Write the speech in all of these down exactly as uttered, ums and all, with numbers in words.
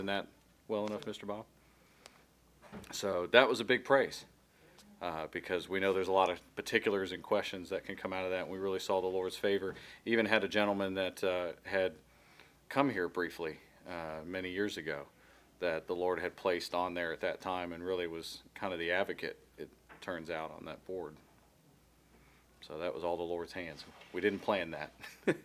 that well enough, Mister Bob? So that was a big praise uh, because we know there's a lot of particulars and questions that can come out of that. And we really saw the Lord's favor. Even had a gentleman that uh, had come here briefly uh, many years ago that the Lord had placed on there at that time and really was kind of the advocate, it turns out, on that board. So that was all the Lord's hands. We didn't plan that.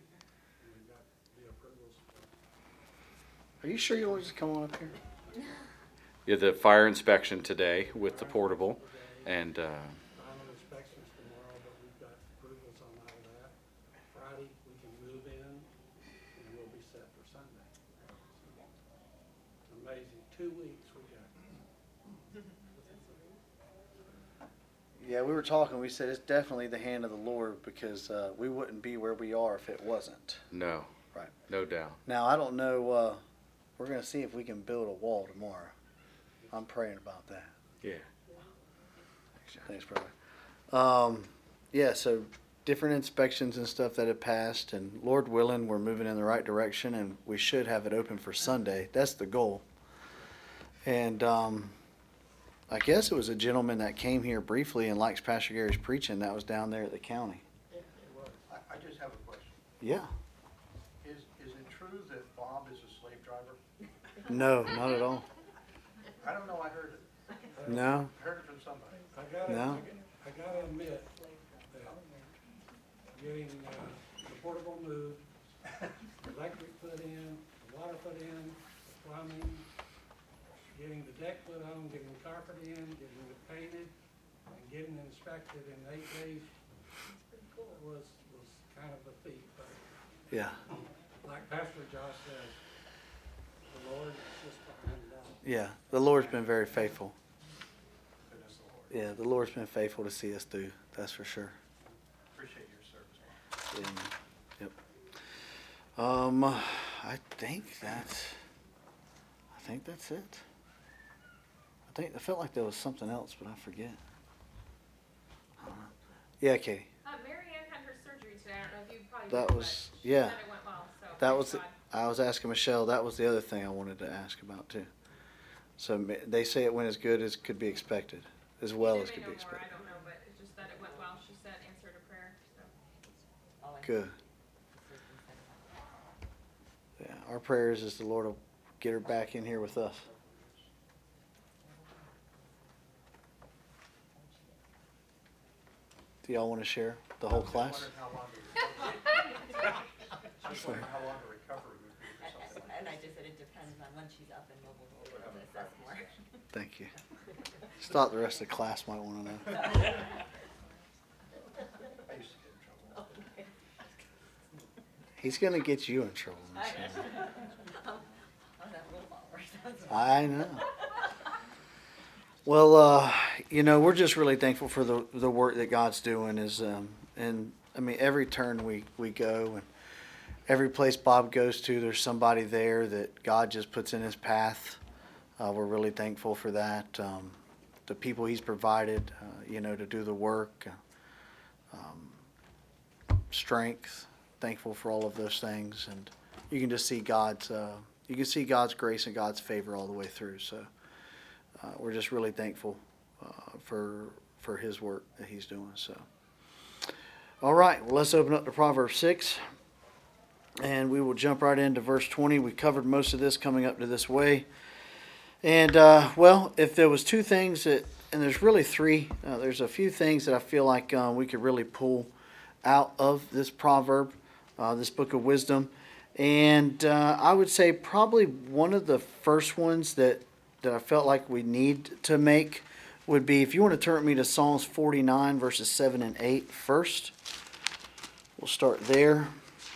Are you sure you want to just come on up here? Yeah, the fire inspection today with the portable, and uh, Final inspections tomorrow, but we've got approvals on all that. Friday, we can move in, and we'll be set for Sunday. Amazing, two weeks we got. Yeah, we were talking. We said it's definitely the hand of the Lord because uh, we wouldn't be where we are if it wasn't. no, Right. no doubt. Now, I don't know. Uh, we're going to see if we can build a wall tomorrow. I'm praying about that. Yeah. Thanks, brother. Um, yeah, so different inspections and stuff that have passed, and Lord willing, we're moving in the right direction, and we should have it open for Sunday. That's the goal. And um, I guess it was a gentleman that came here briefly and likes Pastor Gary's preaching that was down there at the county. I, I just have a question. Yeah. Is, is it true that Bob is a slave driver? No, not at all. I don't know, I heard it. No. I heard it from somebody. I gotta, No. I gotta admit that getting uh, the portable moved, the electric put in, the water put in, the plumbing, getting the deck put on, getting the carpet in, getting it painted, and getting it inspected in eight days was, was kind of a feat. But Yeah. like Pastor Josh says, the Lord is just behind it all. Yeah. The Lord's been very faithful. Goodness the Lord. Yeah, the Lord's been faithful to see us through. That's for sure. Appreciate your service, Bob. Yeah. Yep. Um, I think that's. I think that's it. I think I felt like there was something else, but I forget. I don't know. Yeah, Katie. Uh, Mary Ann had her surgery today. I don't know if you probably That did, was- but she yeah. said it went well. So That praise was. The, God. I was asking Michelle. That was the other thing I wanted to ask about too. So ma- they say it went as good as could be expected, as well She as may could know be more. expected. I don't know, but it's just that it went well. She said answered a prayer. So Good. Yeah, our prayers is the Lord will get her back in here with us. Do y'all want to share the whole I class? wondered how long the recovery- I was wondering how long the recovery would be or something. And I just said it depends on when she's up and mobile, we'll be able to assess more. Thank you. Just thought the rest of the class might want to know. I used to get in trouble. He's going to get you in trouble. Miss Hannah. Oh, that will follow. I know. Well, uh, you know, we're just really thankful for the the work that God's doing. Is um, and I mean, every turn we we go and every place Bob goes to, there's somebody there that God just puts in his path. Uh, we're really thankful for that. Um, the people he's provided, uh, you know, to do the work, uh, um, strength. Thankful for all of those things, and you can just see God's uh, you can see God's grace and God's favor all the way through. So uh, we're just really thankful uh, for for His work that He's doing. So, all right, well, let's open up to Proverbs six, and we will jump right into verse twenty. We covered most of this coming up to this way, and uh, well, if there was two things that, and there's really three. Uh, there's a few things that I feel like uh, we could really pull out of this proverb. Uh, this book of wisdom, and uh, I would say probably one of the first ones that, that I felt like we need to make would be, if you want to turn with me to Psalms forty-nine verses seven and eight first. We'll start there.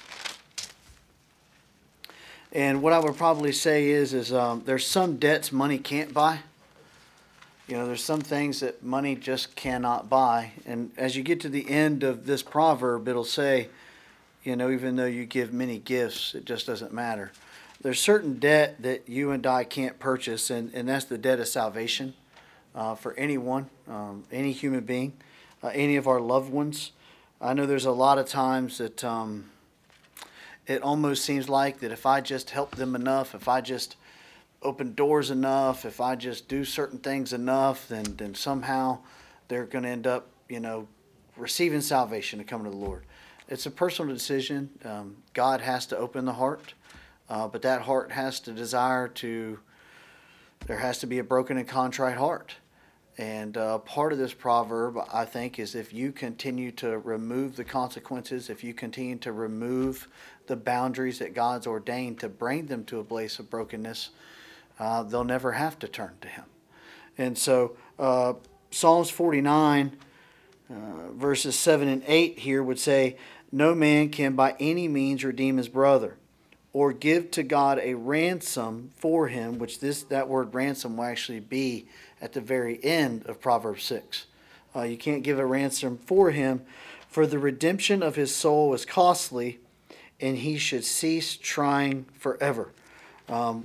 And what I would probably say is, is um, there's some debts money can't buy. You know, there's some things that money just cannot buy. And as you get to the end of this proverb, it'll say, you know, even though you give many gifts, it just doesn't matter. There's certain debt that you and I can't purchase, and, and that's the debt of salvation uh, for anyone, um, any human being, uh, any of our loved ones. I know there's a lot of times that um, it almost seems like that if I just help them enough, if I just open doors enough, if I just do certain things enough, then then somehow they're going to end up, you know, receiving salvation and coming to the Lord. It's a personal decision. Um, God has to open the heart, uh, but that heart has to desire to. There has to be a broken and contrite heart. And uh, part of this proverb, I think, is if you continue to remove the consequences, if you continue to remove the boundaries that God's ordained to bring them to a place of brokenness, uh, they'll never have to turn to Him. And so uh, Psalms forty-nine, uh, verses seven and eight here would say, no man can by any means redeem his brother, or give to God a ransom for him, which this that word ransom will actually be at the very end of Proverbs six. Uh, you can't give a ransom for him, for the redemption of his soul is costly, and he should cease trying forever. Um,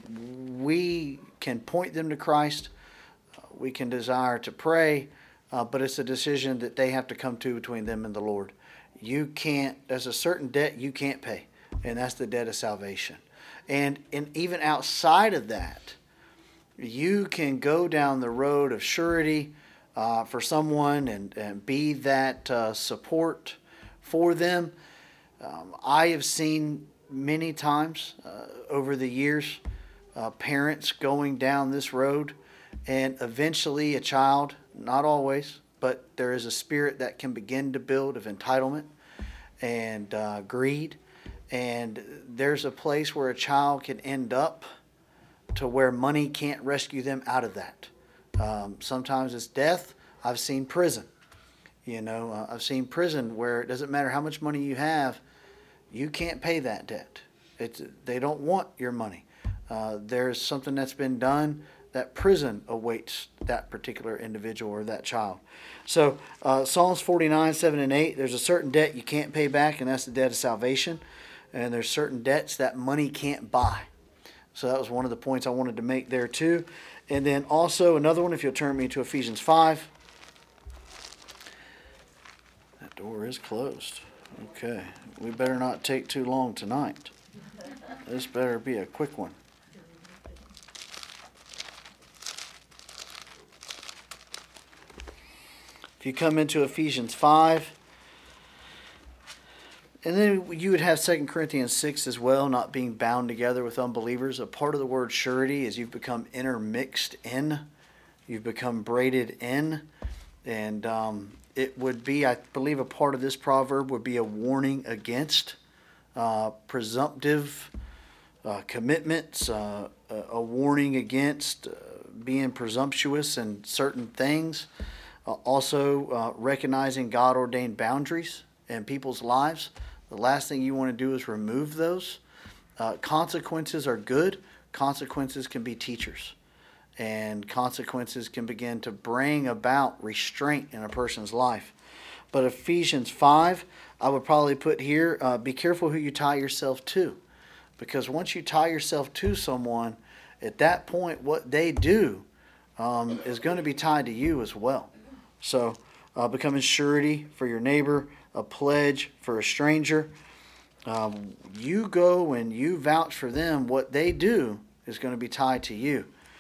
we can point them to Christ. Uh, we can desire to pray, uh, but it's a decision that they have to come to between them and the Lord. You can't, there's a certain debt you can't pay, and that's the debt of salvation. And, and even outside of that, you can go down the road of surety uh, for someone and, and be that uh, support for them. Um, I have seen many times uh, over the years uh, parents going down this road, and eventually a child, not always, but there is a spirit that can begin to build of entitlement and uh, greed. And there's a place where a child can end up to where money can't rescue them out of that. Um, sometimes it's death. I've seen prison. You know, uh, I've seen prison where it doesn't matter how much money you have, you can't pay that debt. It's, they don't want your money. Uh, there's something that's been done that prison awaits that particular individual or that child. So uh, Psalms forty-nine, seven and eight, there's a certain debt you can't pay back, and that's the debt of salvation. And there's certain debts that money can't buy. So that was one of the points I wanted to make there too. And then also another one, if you'll turn me to Ephesians five. That door is closed. Okay. We better not take too long tonight. This better be a quick one. If you come into Ephesians five, and then you would have Second Corinthians six as well, not being bound together with unbelievers. A part of the word surety is you've become intermixed in. You've become braided in. And um, it would be, I believe, a part of this proverb would be a warning against uh, presumptive uh, commitments, uh, a, a warning against uh, being presumptuous in certain things. Uh, also, uh, recognizing God-ordained boundaries in people's lives. The last thing you want to do is remove those. Uh, consequences are good. Consequences can be teachers. And consequences can begin to bring about restraint in a person's life. But Ephesians five, I would probably put here, uh, be careful who you tie yourself to. Because once you tie yourself to someone, at that point, what they do um, is going to be tied to you as well. So, uh, becoming surety for your neighbor, a pledge for a stranger. Um, you go and you vouch for them. What they do is going to be tied to you.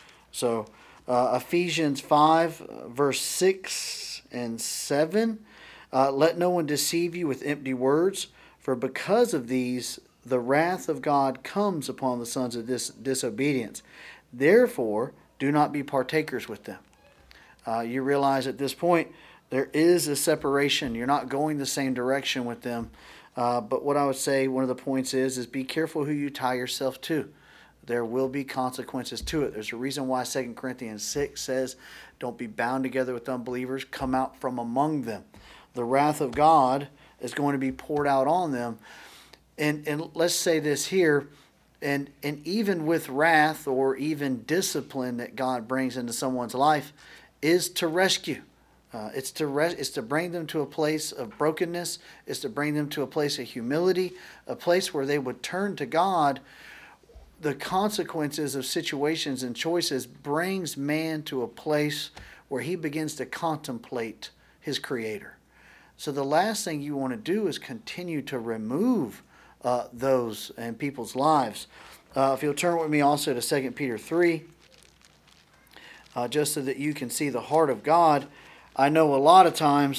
So uh, Ephesians five, uh, verse six and seven. Uh, Let no one deceive you with empty words, for because of these the wrath of God comes upon the sons of dis- disobedience. Therefore, do not be partakers with them. Uh, you realize at this point, there is a separation. You're not going the same direction with them. Uh, but what I would say, one of the points is, is be careful who you tie yourself to. There will be consequences to it. There's a reason why Second Corinthians six says, don't be bound together with unbelievers. Come out from among them. The wrath of God is going to be poured out on them. And, and let's say this here, and, and even with wrath or even discipline that God brings into someone's life is to rescue. Uh, it's to res- it's to bring them to a place of brokenness. It's to bring them to a place of humility, a place where they would turn to God. The consequences of situations and choices brings man to a place where he begins to contemplate his Creator. So the last thing you want to do is continue to remove uh, those in people's lives. Uh, if you'll turn with me also to Second Peter three. uh, just so that you can see the heart of God. I know a lot of times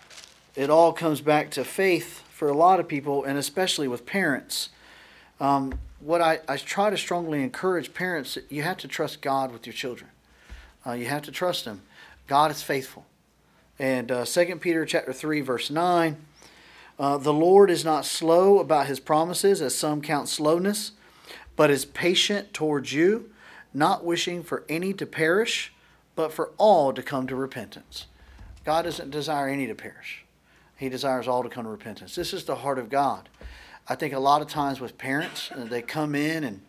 it all comes back to faith for a lot of people, and especially with parents. Um, what I, I try to strongly encourage parents, you have to trust God with your children. Uh, you have to trust Him. God is faithful. And uh, Second Peter chapter three, verse nine, uh, the Lord is not slow about His promises, as some count slowness, but is patient towards you, not wishing for any to perish, but for all to come to repentance. God doesn't desire any to perish. He desires all to come to repentance. This is the heart of God. I think a lot of times with parents, they come in and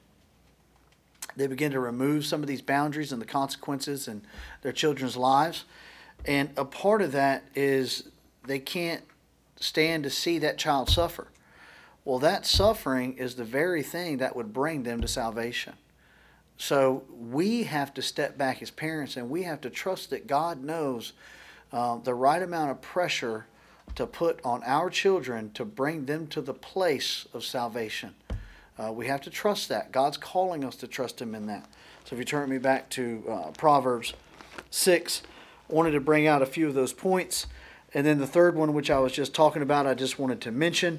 they begin to remove some of these boundaries and the consequences in their children's lives. And a part of that is they can't stand to see that child suffer. Well, that suffering is the very thing that would bring them to salvation. So we have to step back as parents, and we have to trust that God knows uh, the right amount of pressure to put on our children to bring them to the place of salvation. Uh, we have to trust that. God's calling us to trust Him in that. So if you turn me back to uh, Proverbs six, I wanted to bring out a few of those points. And then the third one, which I was just talking about, I just wanted to mention,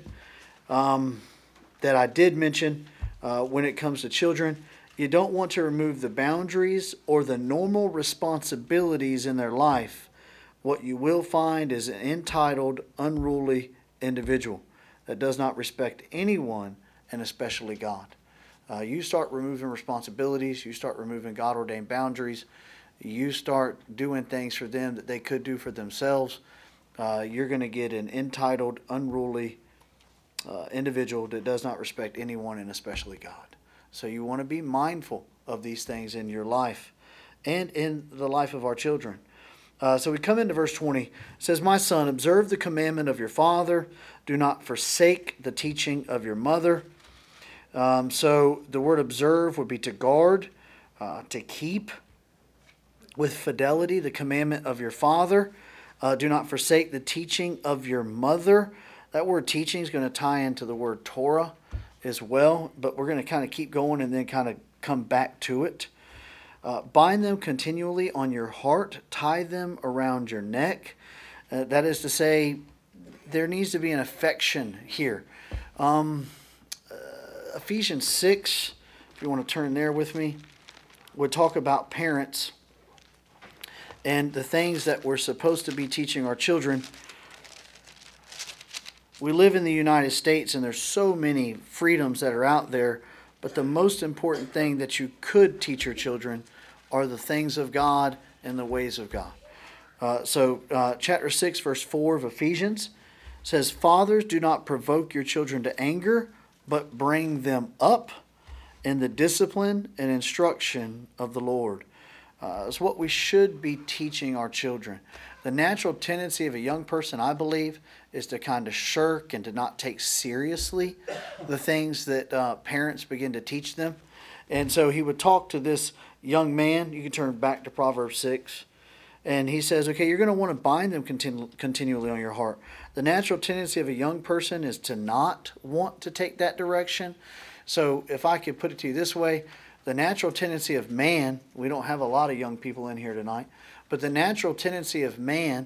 um, that I did mention uh, when it comes to children. You don't want to remove the boundaries or the normal responsibilities in their life. What you will find is an entitled, unruly individual that does not respect anyone, and especially God. Uh, you start removing responsibilities, you start removing God-ordained boundaries, you start doing things for them that they could do for themselves, uh, you're going to get an entitled, unruly uh, individual that does not respect anyone, and especially God. So you want to be mindful of these things in your life and in the life of our children. Uh, so we come into verse twenty. It says, my son, observe the commandment of your father. Do not forsake the teaching of your mother. Um, so the word observe would be to guard, uh, to keep with fidelity the commandment of your father. Uh, do not forsake the teaching of your mother. That word teaching is going to tie into the word Torah as well, but we're going to kind of keep going and then kind of come back to it. Uh, bind them continually on your heart. Tie them around your neck. Uh, that is to say, there needs to be an affection here. Um, uh, Ephesians six, if you want to turn there with me, would talk about parents and the things that we're supposed to be teaching our children. We live in the United States, and there's so many freedoms that are out there, but the most important thing that you could teach your children are the things of God and the ways of God. Uh, so uh, chapter six, verse four of Ephesians says, fathers, do not provoke your children to anger, but bring them up in the discipline and instruction of the Lord. Uh, it's what we should be teaching our children. The natural tendency of a young person, I believe, is to kind of shirk and to not take seriously the things that uh, parents begin to teach them. And so he would talk to this young man. You can turn back to Proverbs six. And he says, okay, you're going to want to bind them continu- continually on your heart. The natural tendency of a young person is to not want to take that direction. So if I could put it to you this way, the natural tendency of man, we don't have a lot of young people in here tonight, but the natural tendency of man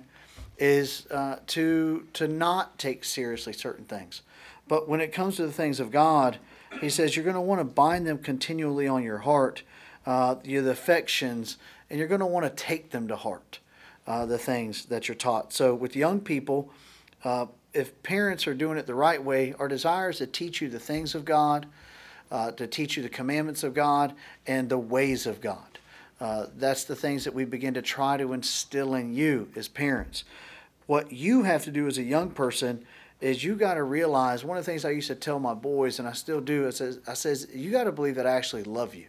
is uh, to to not take seriously certain things. But when it comes to the things of God, he says you're going to want to bind them continually on your heart, uh, your the affections, and you're going to want to take them to heart, uh, the things that you're taught. So with young people, uh, if parents are doing it the right way, our desire is to teach you the things of God, uh, to teach you the commandments of God and the ways of God. Uh, that's the things that we begin to try to instill in you as parents. What you have to do as a young person is you got to realize, one of the things I used to tell my boys, and I still do, I says, I says you got to believe that I actually love you.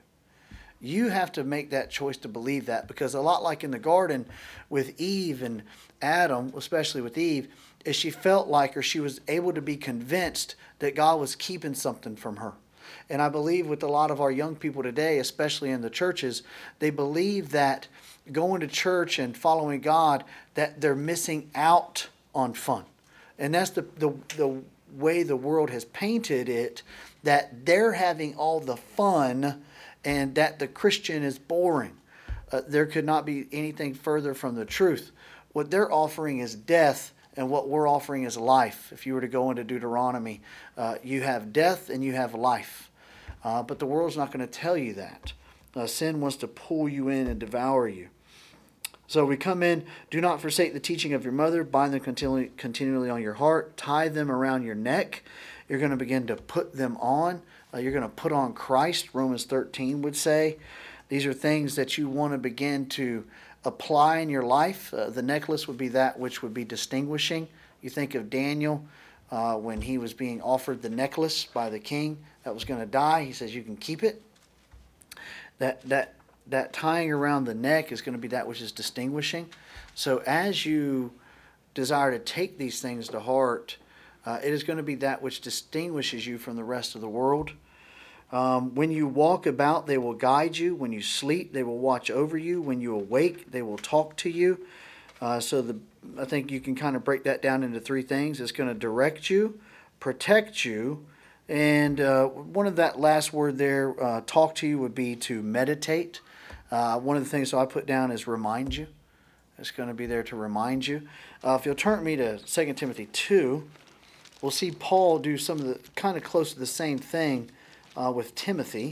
You have to make that choice to believe that, because a lot like in the garden with Eve and Adam, especially with Eve, is she felt like, or she was able to be convinced that God was keeping something from her. And I believe with a lot of our young people today, especially in the churches, they believe that going to church and following God, that they're missing out on fun. And that's the, the, the way the world has painted it, that they're having all the fun and that the Christian is boring. Uh, there could not be anything further from the truth. What they're offering is death, and what we're offering is life. If you were to go into Deuteronomy, uh, you have death and you have life. Uh, but the world's not going to tell you that. Uh, sin wants to pull you in and devour you. So we come in, do not forsake the teaching of your mother, bind them continually, continually on your heart, tie them around your neck. You're going to begin to put them on. Uh, you're going to put on Christ, Romans thirteen would say. These are things that you want to begin to apply in your life. Uh, the necklace would be that which would be distinguishing. You think of Daniel uh, when he was being offered the necklace by the king that was going to die. He says, you can keep it. That, that, that tying around the neck is going to be that which is distinguishing. So as you desire to take these things to heart, uh, it is going to be that which distinguishes you from the rest of the world. Um, when you walk about, they will guide you. When you sleep, they will watch over you. When you awake, they will talk to you. Uh, so the I think you can kind of break that down into three things. It's going to direct you, protect you, and uh, one of that last word there, uh, talk to you, would be to meditate. Uh, one of the things that I put down is remind you. It's going to be there to remind you. Uh, if you'll turn me to Second Timothy two, we'll see Paul do some of the kind of close to the same thing Uh, with Timothy.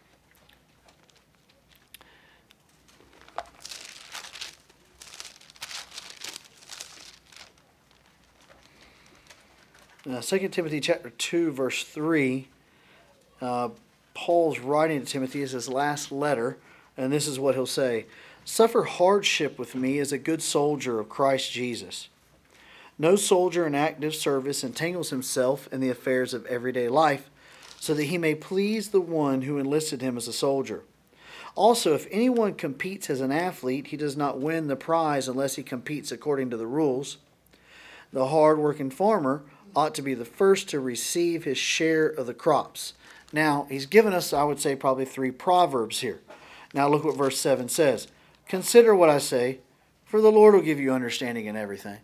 Now, Second Timothy chapter two, verse three, uh, Paul's writing to Timothy is his last letter, and this is what he'll say. Suffer hardship with me as a good soldier of Christ Jesus. No soldier in active service entangles himself in the affairs of everyday life, so that he may please the one who enlisted him as a soldier. Also, if anyone competes as an athlete, he does not win the prize unless he competes according to the rules. The hard-working farmer ought to be the first to receive his share of the crops. Now, he's given us, I would say, probably three proverbs here. Now, look what verse seven says. Consider what I say, for the Lord will give you understanding in everything.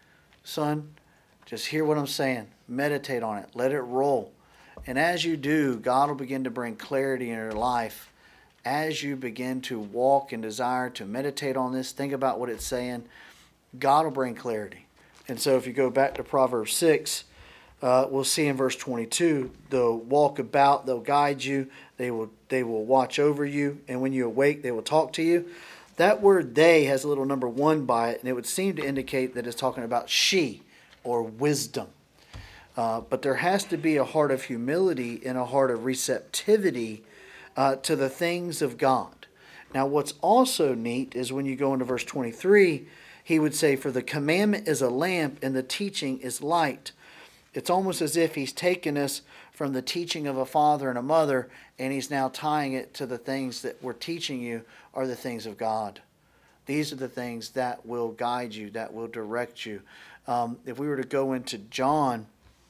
Son, just hear what I'm saying. Meditate on it. Let it roll. And as you do, God will begin to bring clarity in your life. As you begin to walk and desire to meditate on this, think about what it's saying, God will bring clarity. And so if you go back to Proverbs six, uh, we'll see in verse twenty-two, they'll walk about, they'll guide you, they will, they will watch over you, and when you awake, they will talk to you. That word they has a little number one by it, and it would seem to indicate that it's talking about she or wisdom. Uh, but there has to be a heart of humility and a heart of receptivity uh, to the things of God. Now, what's also neat is when you go into verse twenty-three, he would say, for the commandment is a lamp and the teaching is light. It's almost as if he's taken us from the teaching of a father and a mother, and he's now tying it to the things that we're teaching you are the things of God. These are the things that will guide you, that will direct you. Um, if we were to go into John,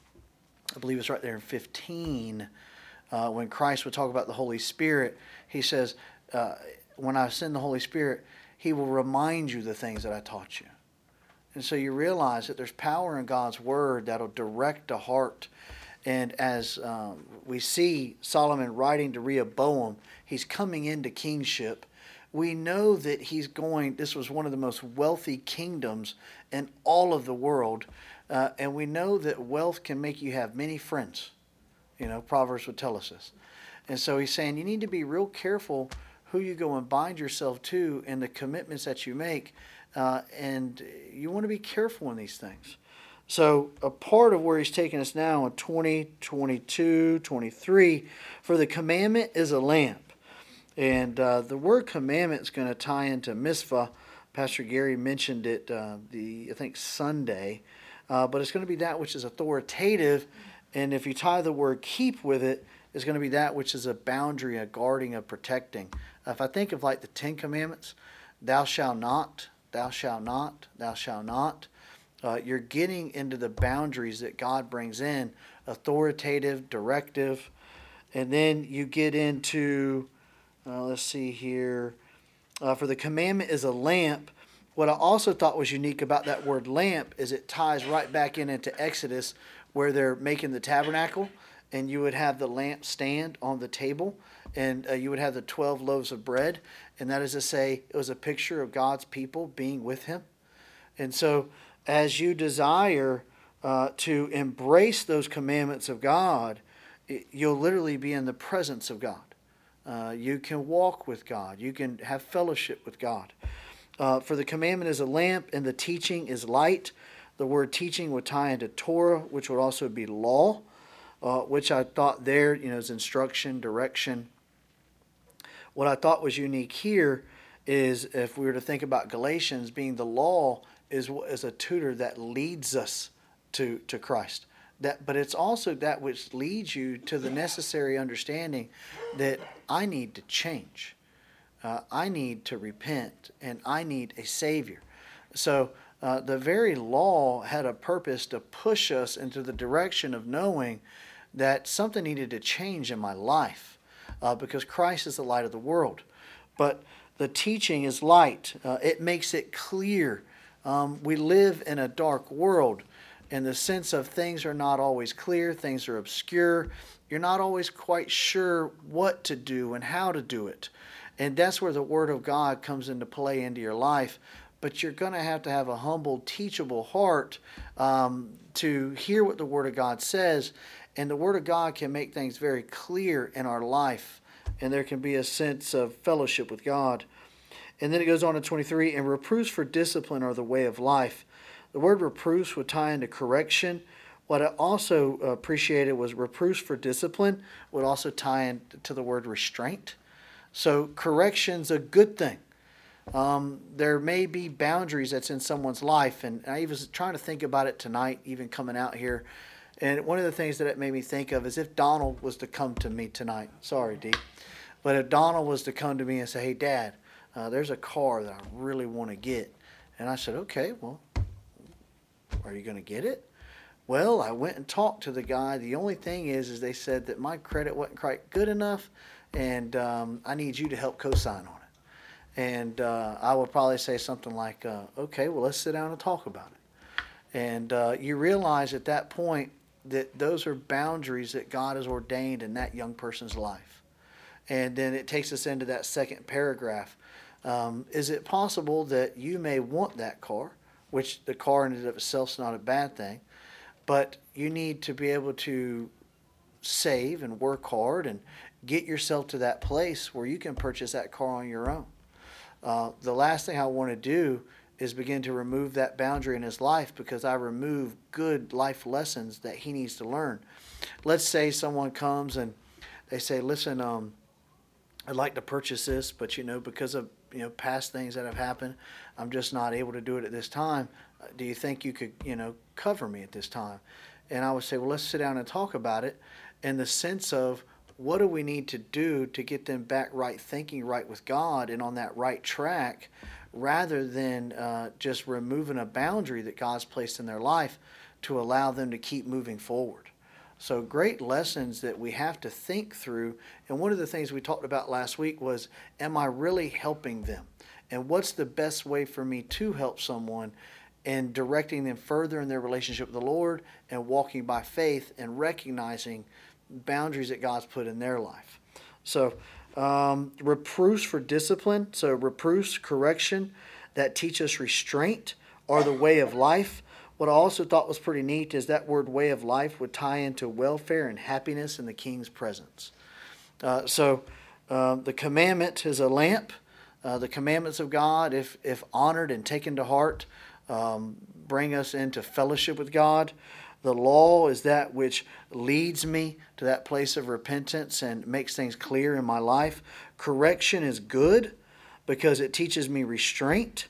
I believe it's right there in fifteen, uh, when Christ would talk about the Holy Spirit, he says, uh, when I send the Holy Spirit, he will remind you the things that I taught you. And so you realize that there's power in God's word that'll direct the heart. And as um, we see Solomon writing to Rehoboam, he's coming into kingship. We know that he's going, this was one of the most wealthy kingdoms in all of the world. Uh, and we know that wealth can make you have many friends. You know, Proverbs would tell us this. And so he's saying you need to be real careful who you go and bind yourself to and the commitments that you make. Uh, and you want to be careful in these things. So a part of where he's taking us now in twenty, twenty-two, twenty-three, for the commandment is a lamp. And uh, the word commandment is going to tie into mitzvah. Pastor Gary mentioned it, uh, the I think Sunday. Uh, but it's going to be that which is authoritative. And if you tie the word keep with it, it's going to be that which is a boundary, a guarding, a protecting. Uh, if I think of like the Ten Commandments, thou shalt not, thou shalt not, thou shalt not. Uh, you're getting into the boundaries that God brings in, authoritative, directive. And then you get into, uh, let's see here, uh, for the commandment is a lamp. What I also thought was unique about that word lamp is it ties right back in into Exodus where they're making the tabernacle. and you would have the lamp stand on the table, and uh, you would have the twelve loaves of bread, and that is to say, it was a picture of God's people being with him. And so, as you desire uh, to embrace those commandments of God, it, you'll literally be in the presence of God. Uh, you can walk with God. You can have fellowship with God. Uh, for the commandment is a lamp, and the teaching is light. The word teaching would tie into Torah, which would also be law, uh, which I thought there, you know, is instruction, direction. What I thought was unique here is if we were to think about Galatians being the law is, is a tutor that leads us to, to Christ. That, but it's also that which leads you to the necessary understanding that I need to change. Uh, I need to repent, and I need a Savior. So uh, the very law had a purpose to push us into the direction of knowing that something needed to change in my life uh, because Christ is the light of the world. But the teaching is light. Uh, it makes it clear. Um, we live in a dark world in the sense of things are not always clear, things are obscure. You're not always quite sure what to do and how to do it. And that's where the Word of God comes into play into your life. But you're going to have to have a humble, teachable heart um, to hear what the Word of God says. And the Word of God can make things very clear in our life. And there can be a sense of fellowship with God. And then it goes on to twenty-three, and reproofs for discipline are the way of life. The word reproofs would tie into correction. What I also appreciated was reproofs for discipline would also tie into the word restraint. So correction's a good thing. Um, there may be boundaries that's in someone's life, and I was trying to think about it tonight, even coming out here. And one of the things that it made me think of is if Donald was to come to me tonight. Sorry, Dee. But if Donald was to come to me and say, hey, Dad, uh, there's a car that I really want to get. And I said, okay, well, are you going to get it? Well, I went and talked to the guy. The only thing is, is they said that my credit wasn't quite good enough, and um, I need you to help co-sign on it. And uh, I would probably say something like, uh, okay, well, let's sit down and talk about it. And uh, you realize at that point that those are boundaries that God has ordained in that young person's life. And then it takes us into that second paragraph. Um, is it possible that you may want that car, which the car in and of itself is not a bad thing, but you need to be able to save and work hard and get yourself to that place where you can purchase that car on your own. Uh, the last thing I want to do is begin to remove that boundary in his life because I remove good life lessons that he needs to learn. Let's say someone comes and they say, listen, um, I'd like to purchase this, but you know, because of you know past things that have happened, I'm just not able to do it at this time. Uh, do you think you could you know cover me at this time? And I would say, well, let's sit down and talk about it in the sense of what do we need to do to get them back right thinking, right with God, and on that right track, rather than uh, just removing a boundary that God's placed in their life to allow them to keep moving forward. So great lessons that we have to think through. And one of the things we talked about last week was, am I really helping them? And what's the best way for me to help someone and directing them further in their relationship with the Lord and walking by faith and recognizing boundaries that God's put in their life. So um, reproofs for discipline. So reproofs, correction, that teach us restraint are the way of life. What I also thought was pretty neat is that word way of life would tie into welfare and happiness in the King's presence. Uh, so uh, the commandment is a lamp. Uh, the commandments of God, if, if honored and taken to heart, um, bring us into fellowship with God. The law is that which leads me to that place of repentance and makes things clear in my life. Correction is good because it teaches me restraint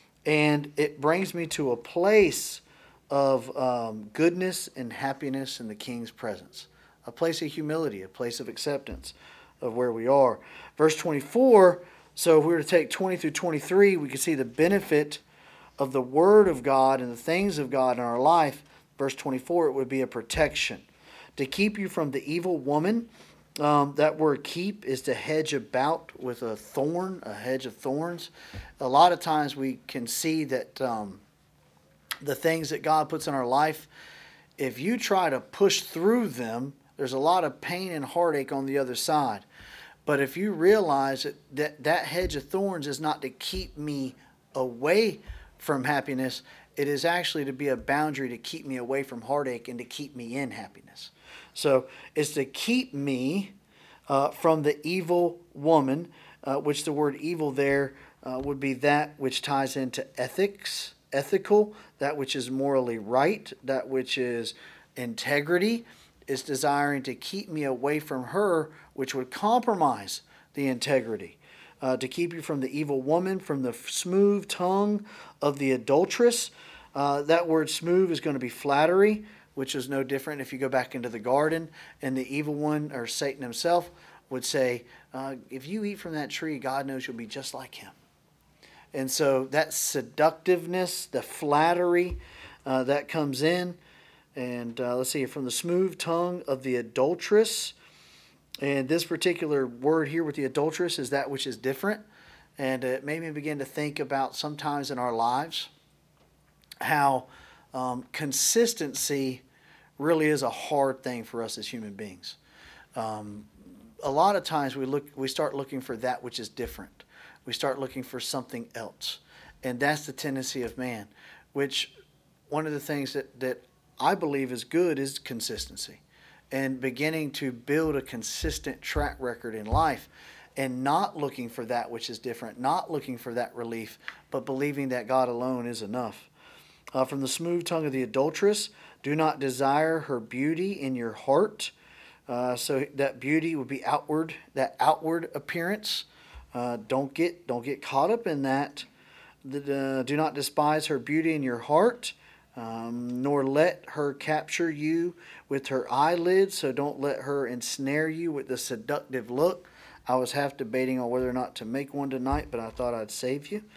and it brings me to a place of um, goodness and happiness in the King's presence. A place of humility, a place of acceptance of where we are. Verse twenty-four, so if we were to take twenty through twenty-three, we can see the benefit of the Word of God and the things of God in our life. Verse twenty-four, it would be a protection. To keep you from the evil woman, um, that word keep is to hedge about with a thorn, a hedge of thorns. A lot of times we can see that um, the things that God puts in our life, if you try to push through them There's a lot of pain and heartache on the other side. But if you realize that that, that hedge of thorns is not to keep me away from happiness, it is actually to be a boundary to keep me away from heartache and to keep me in happiness. So it's to keep me uh, from the evil woman, uh, which the word evil there uh, would be that which ties into ethics, ethical, that which is morally right, that which is integrity, is desiring to keep me away from her, which would compromise the integrity. Uh, to keep you from the evil woman, from the smooth tongue of the adulteress. Uh, that word smooth is going to be flattery, which is no different if you go back into the garden and the evil one, or Satan himself, would say, uh, if you eat from that tree, God knows you'll be just like him. And so that seductiveness, the flattery, uh, that comes in. And uh, let's see, from the smooth tongue of the adulteress. And this particular word here with the adulteress is that which is different. And it made me begin to think about sometimes in our lives how um, consistency really is a hard thing for us as human beings. Um, a lot of times we look, we start looking for that which is different. We start looking for something else. And that's the tendency of man, which one of the things that, that I believe is good is consistency. And beginning to build a consistent track record in life and not looking for that which is different, not looking for that relief, but believing that God alone is enough. Uh, from the smooth tongue of the adulteress, do not desire her beauty in your heart. Uh, so that beauty would be outward, that outward appearance. Uh, don't get don't get caught up in that. The, uh, do not despise her beauty in your heart. Um, nor let her capture you with her eyelids, so don't let her ensnare you with the seductive look. I was half debating on whether or not to make one tonight, but I thought I'd save you.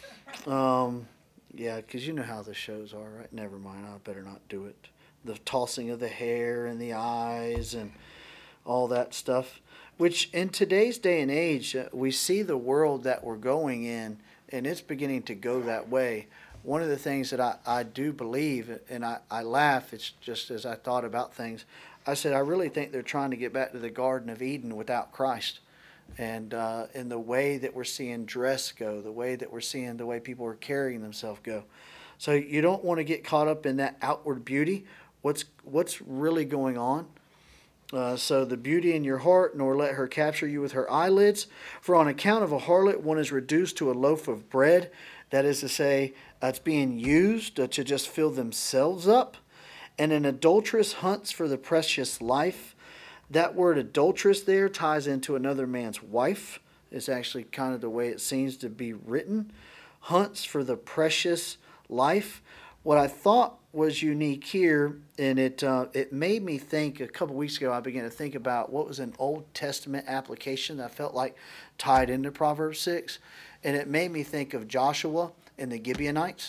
Um, yeah, because you know how the shows are, right? Never mind, I better not do it. The tossing of the hair and the eyes and all that stuff, which in today's day and age, uh, we see the world that we're going in, and it's beginning to go that way. One of the things that I, I do believe, and I, I laugh, it's just as I thought about things, I said, I really think they're trying to get back to the Garden of Eden without Christ. And uh, in the way that we're seeing dress go, the way that we're seeing the way people are carrying themselves go. So you don't want to get caught up in that outward beauty. What's, what's really going on? Uh, so the beauty in your heart, nor let her capture you with her eyelids. For on account of a harlot, one is reduced to a loaf of bread. That is to say, uh, it's being used uh, to just fill themselves up. And an adulteress hunts for the precious life. That word adulteress there ties into another man's wife. It's actually kind of the way it seems to be written. Hunts for the precious life. What I thought was unique here, and it uh, it made me think, a couple weeks ago I began to think about what was an Old Testament application that I felt like tied into Proverbs six. And it made me think of Joshua and the Gibeonites.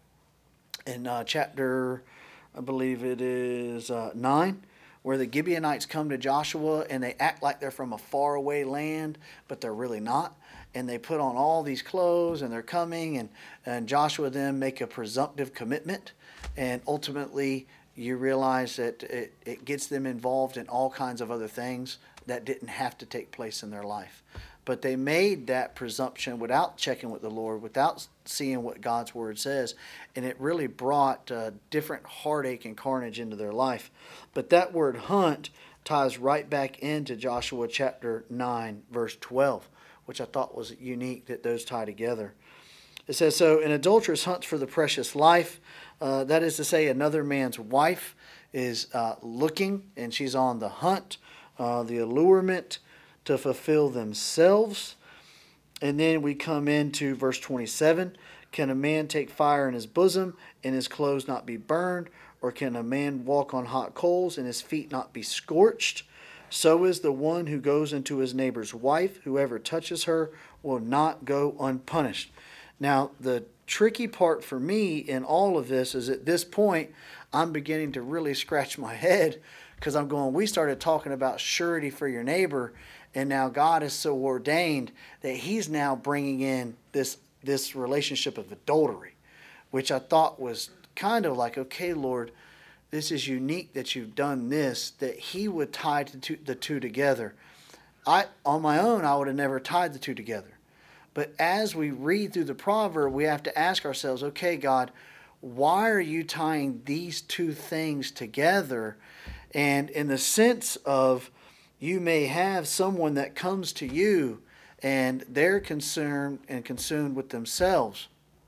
In uh, chapter, I believe it is uh, nine, where the Gibeonites come to Joshua and they act like they're from a faraway land, but they're really not. And they put on all these clothes and they're coming, and, and Joshua then make a presumptive commitment. And ultimately, you realize that it, it gets them involved in all kinds of other things that didn't have to take place in their life. But they made that presumption without checking with the Lord, without seeing what God's Word says. And it really brought uh, different heartache and carnage into their life. But that word hunt ties right back into Joshua chapter nine, verse twelve, which I thought was unique that those tie together. It says, so an adulteress hunts for the precious life. Uh, that is to say, another man's wife is uh, looking, and she's on the hunt, uh, the allurement to fulfill themselves. And then we come into verse twenty-seven. Can a man take fire in his bosom and his clothes not be burned? Or can a man walk on hot coals and his feet not be scorched? So is the one who goes into his neighbor's wife. Whoever touches her will not go unpunished. Now, the tricky part for me in all of this is at this point, I'm beginning to really scratch my head, because I'm going, we started talking about surety for your neighbor, and now God is so ordained that he's now bringing in this this relationship of adultery, which I thought was kind of like, okay, Lord, this is unique that you've done this, that he would tie the two, the two together. I, on my own, I would have never tied the two together. But as we read through the proverb, we have to ask ourselves, okay, God, why are you tying these two things together? And in the sense of, you may have someone that comes to you and they're concerned and consumed with themselves.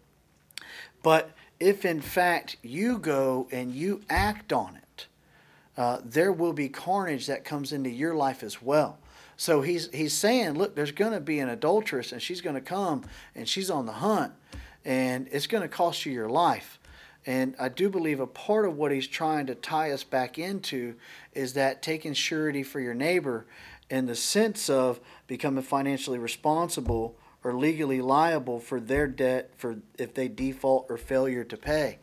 But if in fact you go and you act on it, uh, there will be carnage that comes into your life as well. So he's he's saying, look, there's going to be an adulteress, and she's going to come, and she's on the hunt, and it's going to cost you your life. And I do believe a part of what he's trying to tie us back into is that taking surety for your neighbor in the sense of becoming financially responsible or legally liable for their debt for if they default or failure to pay.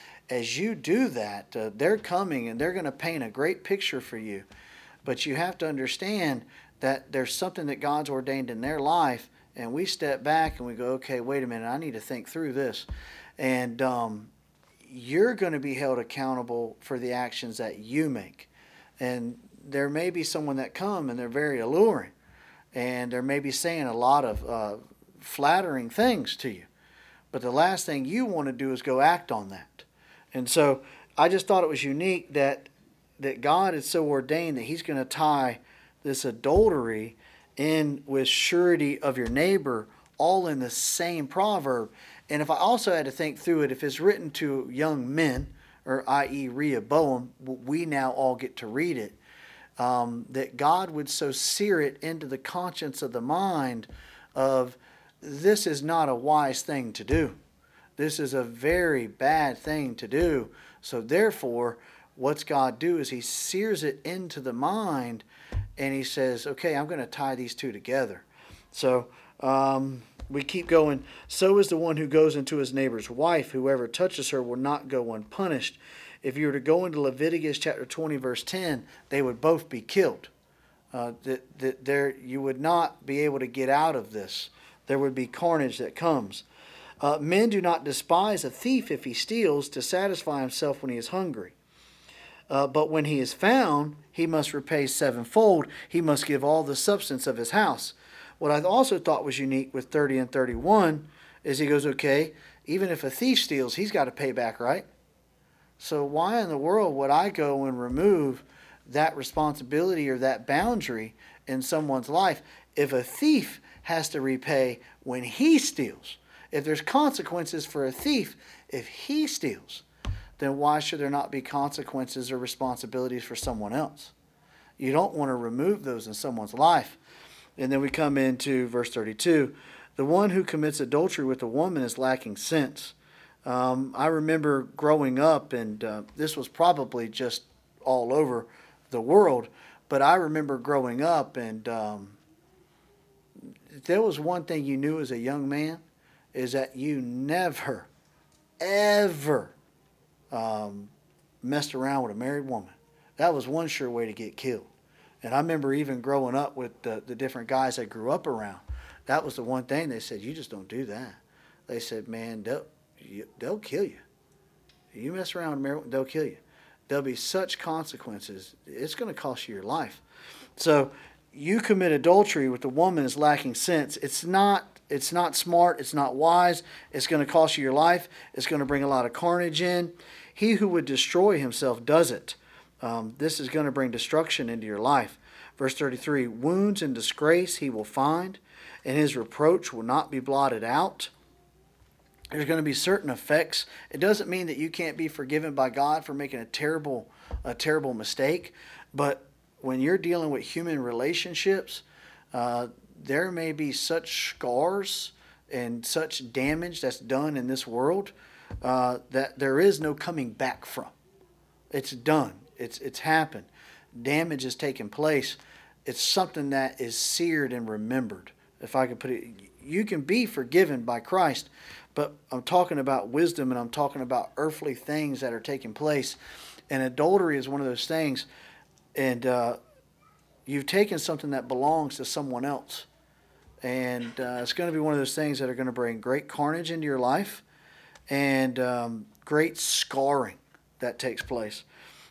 As you do that, uh, they're coming and they're going to paint a great picture for you. But you have to understand that there's something that God's ordained in their life, and we step back and we go, okay, wait a minute, I need to think through this. And um, you're going to be held accountable for the actions that you make. And there may be someone that come and they're very alluring, and there may be saying a lot of uh, flattering things to you. But the last thing you want to do is go act on that. And so I just thought it was unique that that God is so ordained that he's going to tie this adultery in with surety of your neighbor, all in the same proverb. And if I also had to think through it, if it's written to young men, or that is. Rehoboam, we now all get to read it, um, that God would so sear it into the conscience of the mind of, this is not a wise thing to do. This is a very bad thing to do. So therefore, what's God do is he sears it into the mind, and he says, okay, I'm going to tie these two together. So um, we keep going. So is the one who goes into his neighbor's wife. Whoever touches her will not go unpunished. If you were to go into Leviticus chapter twenty, verse ten, they would both be killed. Uh, that, that there, you would not be able to get out of this. There would be carnage that comes. Uh, men do not despise a thief if he steals to satisfy himself when he is hungry. Uh, but when he is found, he must repay sevenfold. He must give all the substance of his house. What I also thought was unique with thirty and thirty-one is he goes, okay, even if a thief steals, he's got to pay back, right? So why in the world would I go and remove that responsibility or that boundary in someone's life if a thief has to repay when he steals? If there's consequences for a thief if he steals, then why should there not be consequences or responsibilities for someone else? You don't want to remove those in someone's life. And then we come into verse thirty-two. The one who commits adultery with a woman is lacking sense. Um, I remember growing up, and uh, this was probably just all over the world, but I remember growing up, and um, there was one thing you knew as a young man, is that you never, ever um, messed around with a married woman. That was one sure way to get killed. And I remember even growing up with the, the different guys I grew up around, that was the one thing they said, you just don't do that. They said, man, they'll, you, they'll kill you. You mess around with a married woman, they'll kill you. There'll be such consequences. It's going to cost you your life. So you commit adultery with a woman is lacking sense. It's not It's not smart. It's not wise. It's going to cost you your life. It's going to bring a lot of carnage in. He who would destroy himself does it. Um, this is going to bring destruction into your life. Verse thirty-three, wounds and disgrace he will find, and his reproach will not be blotted out. There's going to be certain effects. It doesn't mean that you can't be forgiven by God for making a terrible, a terrible mistake. But when you're dealing with human relationships, uh, there may be such scars and such damage that's done in this world uh, that there is no coming back from. It's done. It's it's happened. Damage has taken place. It's something that is seared and remembered. If I could put it, you can be forgiven by Christ, but I'm talking about wisdom, and I'm talking about earthly things that are taking place. And adultery is one of those things. And uh, you've taken something that belongs to someone else. And uh, it's going to be one of those things that are going to bring great carnage into your life and um, great scarring that takes place.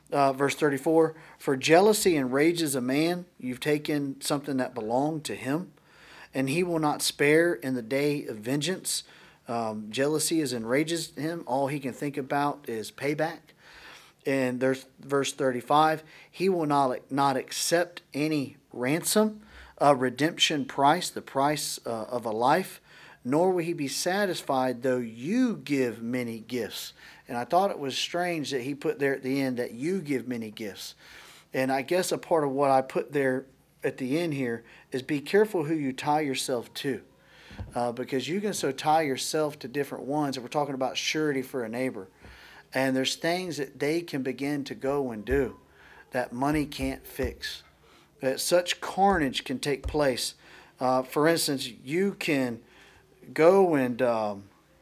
Uh, verse thirty-four, for jealousy enrages a man. You've taken something that belonged to him, and he will not spare in the day of vengeance. Um, jealousy is enrages him. All he can think about is payback. And there's verse thirty-five, he will not, not accept any ransom, a redemption price, the price uh, of a life, nor will he be satisfied though you give many gifts. And I thought it was strange that he put there at the end that you give many gifts. And I guess a part of what I put there at the end here is be careful who you tie yourself to. Uh, because you can so tie yourself to different ones. And we're talking about surety for a neighbor. And there's things that they can begin to go and do that money can't fix. That such carnage can take place. Uh, for instance, you can go and um,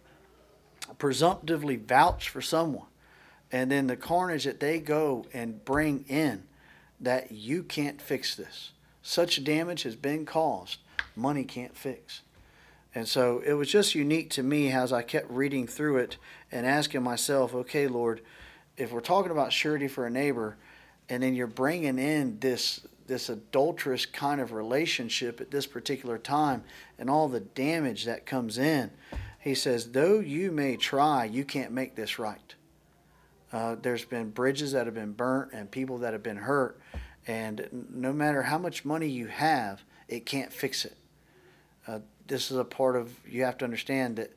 presumptively vouch for someone, and then the carnage that they go and bring in, that you can't fix this. Such damage has been caused, money can't fix. And so it was just unique to me as I kept reading through it and asking myself, okay, Lord, if we're talking about surety for a neighbor, and then you're bringing in this this adulterous kind of relationship at this particular time and all the damage that comes in, he says, though you may try, you can't make this right. Uh, there's been bridges that have been burnt and people that have been hurt, and no matter how much money you have, it can't fix it. Uh, this is a part of, you have to understand that,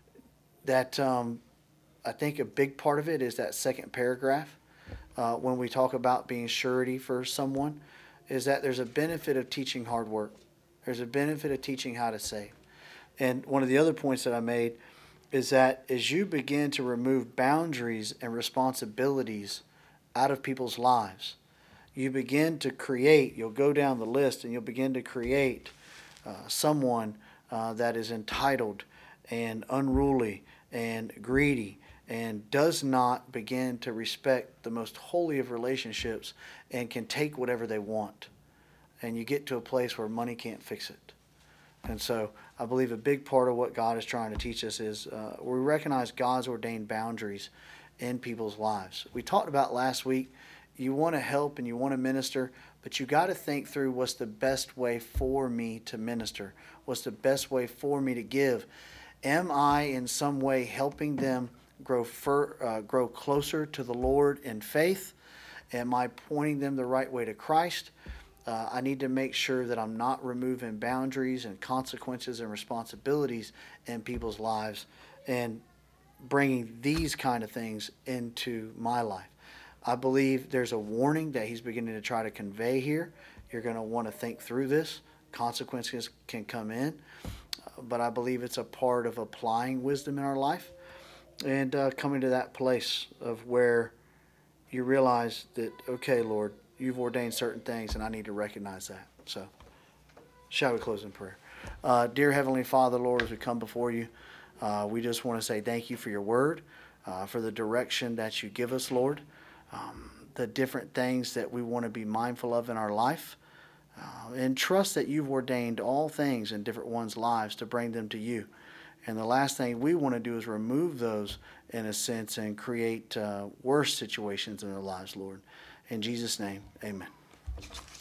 that um, I think a big part of it is that second paragraph. Uh, when we talk about being surety for someone, is that there's a benefit of teaching hard work. There's a benefit of teaching how to save. And one of the other points that I made is that as you begin to remove boundaries and responsibilities out of people's lives, you begin to create, you'll go down the list and you'll begin to create uh, someone uh, that is entitled and unruly and greedy and does not begin to respect the most holy of relationships and can take whatever they want. And you get to a place where money can't fix it. And so I believe a big part of what God is trying to teach us is uh, we recognize God's ordained boundaries in people's lives. We talked about last week, you want to help and you want to minister, but you got to think through what's the best way for me to minister. What's the best way for me to give? Am I in some way helping them grow fur, uh, grow closer to the Lord in faith? Am I pointing them the right way to Christ? Uh, I need to make sure that I'm not removing boundaries and consequences and responsibilities in people's lives and bringing these kind of things into my life. I believe there's a warning that he's beginning to try to convey here. You're going to want to think through this. Consequences can come in, uh, but I believe it's a part of applying wisdom in our life and uh, coming to that place of where you realize that, okay, Lord, you've ordained certain things, and I need to recognize that. So, shall we close in prayer? Uh, dear Heavenly Father, Lord, as we come before you, uh, we just want to say thank you for your word, uh, for the direction that you give us, Lord, um, the different things that we want to be mindful of in our life, uh, and trust that you've ordained all things in different ones' lives to bring them to you. And the last thing we want to do is remove those, in a sense, and create uh, worse situations in their lives, Lord. In Jesus' name, amen.